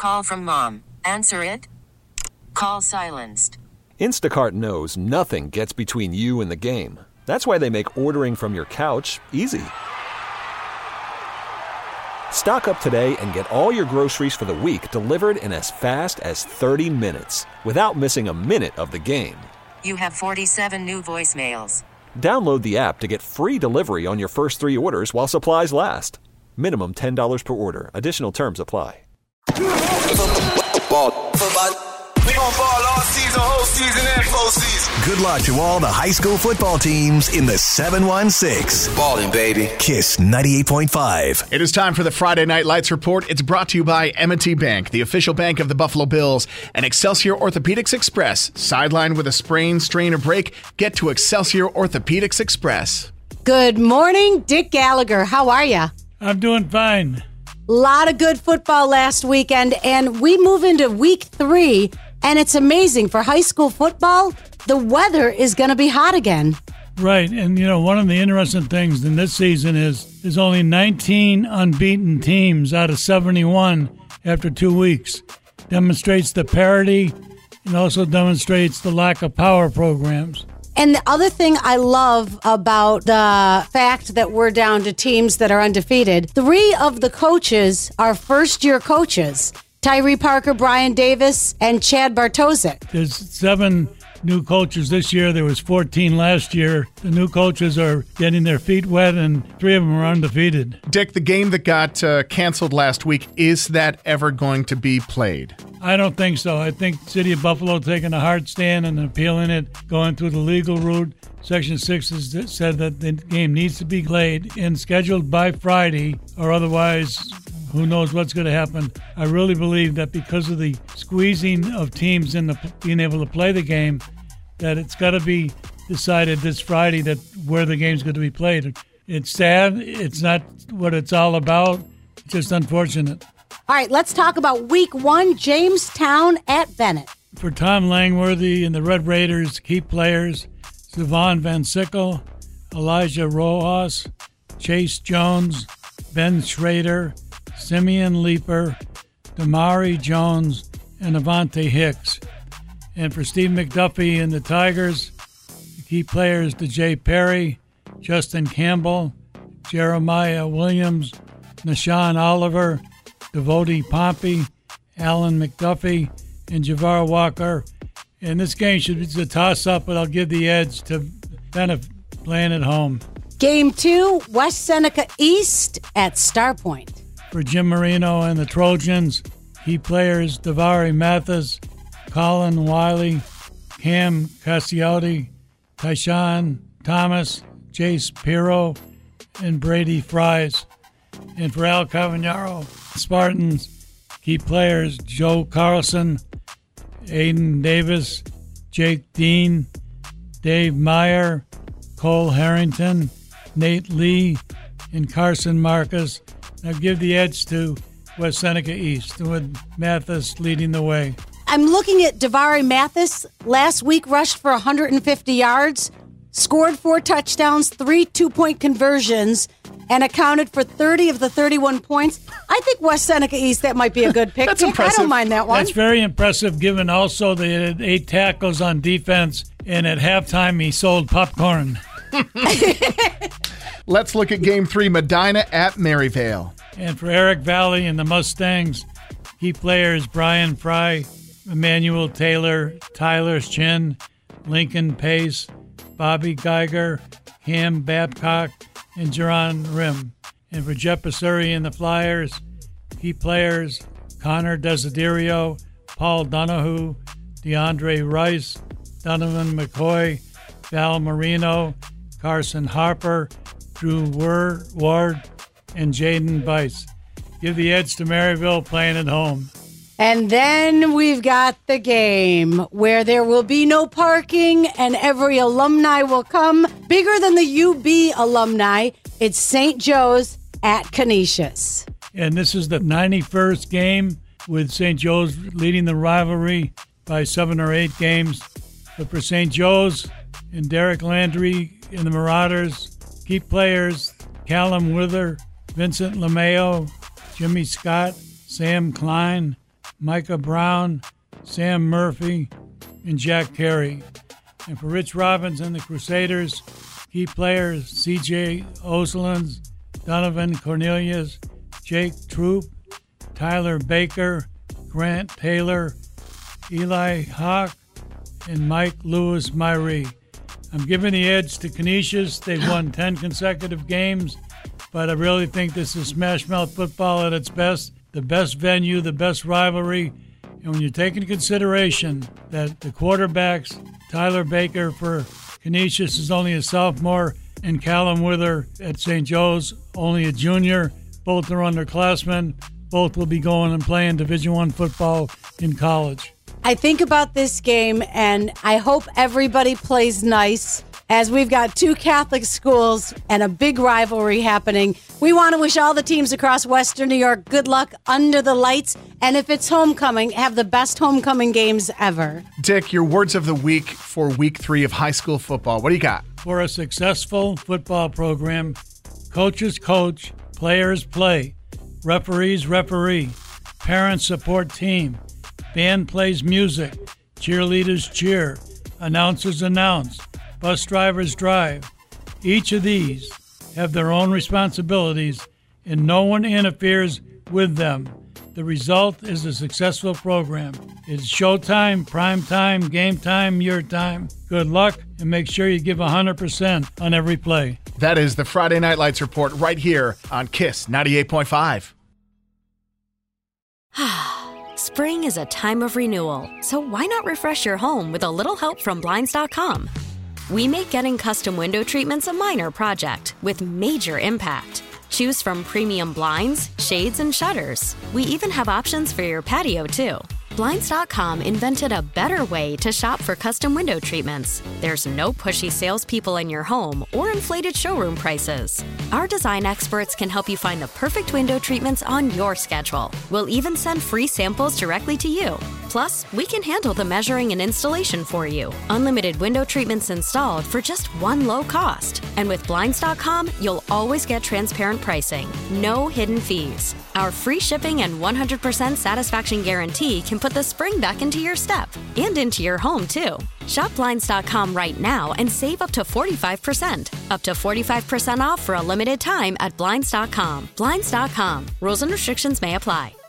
call from mom. Answer it. Call silenced. Instacart knows nothing gets between you and the game. That's why they make ordering from your couch easy. Stock up today and get all your groceries for the week delivered in as fast as 30 minutes without missing a minute of the game. You have 47 new voicemails. Download the app to get free delivery on your first 3 orders while supplies last. Minimum $10 per order. Additional terms apply. We gon' ball all season, whole season, and postseason. Good luck to all the high school football teams in the 7-1-6. Ballin', baby. KISS 98.5. It is time for the Friday Night Lights Report. It's brought to you by M&T Bank, the official bank of the Buffalo Bills, and Excelsior Orthopedics Express. Sidelined with a sprain, strain, or break, get to Excelsior Orthopedics Express. Good morning, Dick Gallagher. How are you? I'm doing fine. A lot of good football last weekend, and we move into week 3, and it's amazing. For high school football, the weather is going to be hot again. Right, and one of the interesting things in this season is there's only 19 unbeaten teams out of 71 after 2 weeks. Demonstrates the parity and also demonstrates the lack of power programs. And the other thing I love about the fact that we're down to teams that are undefeated, 3 of the coaches are first-year coaches. Tyree Parker, Brian Davis, and Chad Bartosik. There's 7 new coaches this year. There was 14 last year. The new coaches are getting their feet wet, and 3 of them are undefeated. Dick, the game that got canceled last week, is that ever going to be played? I don't think so. I think City of Buffalo taking a hard stand and appealing it, going through the legal route. Section 6 has said that the game needs to be played and scheduled by Friday, or otherwise who knows what's going to happen. I really believe that because of the squeezing of teams in being able to play the game, that it's got to be decided this Friday that where the game's going to be played. It's sad. It's not what it's all about. It's just unfortunate. All right, let's talk about week 1, Jamestown at Bennett. For Tom Langworthy and the Red Raiders, key players, Savon Van Sickle, Elijah Rojas, Chase Jones, Ben Schrader, Simeon Leeper, Damari Jones, and Avante Hicks. And for Steve McDuffie and the Tigers, the key players, DeJay Perry, Justin Campbell, Jeremiah Williams, Nashawn Oliver, Devotee Pompey, Alan McDuffie, and Javar Walker. And this game should be a toss-up, but I'll give the edge to Bennett playing at home. Game 2, West Seneca East at Starpoint. For Jim Marino and the Trojans, key players Davari Mathis, Colin Wiley, Cam Casiotti, Tyshawn Thomas, Jace Pirro, and Brady Fries. And for Al Cavagnaro, Spartans, key players Joe Carlson, Aiden Davis, Jake Dean, Dave Meyer, Cole Harrington, Nate Lee, and Carson Marcus. Now give the edge to West Seneca East, with Mathis leading the way. I'm looking at Davari Mathis. Last week rushed for 150 yards, scored 4 touchdowns, 3 2-point conversions, and accounted for 30 of the 31 points. I think West Seneca East, that might be a good pick. That's impressive. I don't mind that one. That's very impressive, given also they had 8 tackles on defense, and at halftime he sold popcorn. Let's look at Game 3, Medina at Maryvale. And for Eric Valley and the Mustangs, key players Brian Fry, Emmanuel Taylor, Tyler Chin, Lincoln Pace, Bobby Geiger, Cam Babcock, and Jerron Rim. And for Jeff Pasuri and the Flyers, key players Connor Desiderio, Paul Donahue, DeAndre Rice, Donovan McCoy, Val Marino, Carson Harper, Drew Ward, and Jaden Bice. Give the edge to Maryville playing at home. And then we've got the game where there will be no parking and every alumni will come. Bigger than the UB alumni, it's St. Joe's at Canisius. And this is the 91st game with St. Joe's leading the rivalry by 7 or 8 games. But for St. Joe's and Derek Landry and the Marauders, key players Callum Wither, Vincent LeMayo, Jimmy Scott, Sam Klein, Micah Brown, Sam Murphy, and Jack Carey. And for Rich Robbins and the Crusaders, key players C.J. Oselins, Donovan Cornelius, Jake Troop, Tyler Baker, Grant Taylor, Eli Hawk, and Mike Lewis Myrie. I'm giving the edge to Canisius. They've won 10 consecutive games, but I really think this is Smash Mouth football at its best. The best venue, the best rivalry. And when you take into consideration that the quarterbacks, Tyler Baker for Canisius is only a sophomore, and Callum Wither at St. Joe's only a junior. Both are underclassmen. Both will be going and playing Division I football in college. I think about this game, and I hope everybody plays nice, as we've got two Catholic schools and a big rivalry happening. We want to wish all the teams across Western New York good luck under the lights, and if it's homecoming, have the best homecoming games ever. Dick, your words of the week for week 3 of high school football. What do you got? For a successful football program, coaches coach, players play, referees referee, parents support team, band plays music, cheerleaders cheer, announcers announce, bus drivers drive. Each of these have their own responsibilities, and no one interferes with them. The result is a successful program. It's showtime, prime time, game time, your time. Good luck, and make sure you give 100% on every play. That is the Friday Night Lights Report right here on KISS 98.5. Spring is a time of renewal, so why not refresh your home with a little help from Blinds.com? We make getting custom window treatments a minor project with major impact. Choose from premium blinds, shades, and shutters. We even have options for your patio, too. Blinds.com invented a better way to shop for custom window treatments. There's no pushy salespeople in your home or inflated showroom prices. Our design experts can help you find the perfect window treatments on your schedule. We'll even send free samples directly to you. Plus, we can handle the measuring and installation for you. Unlimited window treatments installed for just one low cost. And with Blinds.com, you'll always get transparent pricing. No hidden fees. Our free shipping and 100% satisfaction guarantee can put the spring back into your step and into your home, too. Shop Blinds.com right now and save up to 45%. Up to 45% off for a limited time at Blinds.com. Blinds.com. Rules and restrictions may apply.